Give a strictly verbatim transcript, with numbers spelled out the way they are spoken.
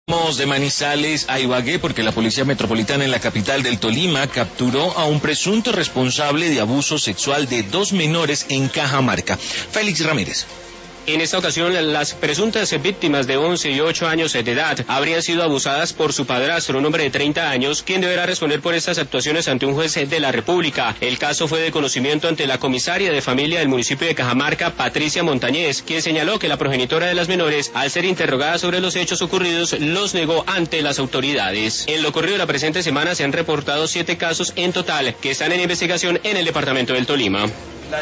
Vamos de Manizales a Ibagué porque la Policía Metropolitana en la capital del Tolima capturó a un presunto responsable de abuso sexual de dos menores en Cajamarca. Félix Ramírez. En esta ocasión, las presuntas víctimas de once y ocho años de edad habrían sido abusadas por su padrastro, un hombre de treinta años, quien deberá responder por estas actuaciones ante un juez de la República. El caso fue de conocimiento ante la comisaria de familia del municipio de Cajamarca, Patricia Montañez, quien señaló que la progenitora de las menores, al ser interrogada sobre los hechos ocurridos, los negó ante las autoridades. En lo ocurrido la presente semana se han reportado siete casos en total que están en investigación en el departamento del Tolima.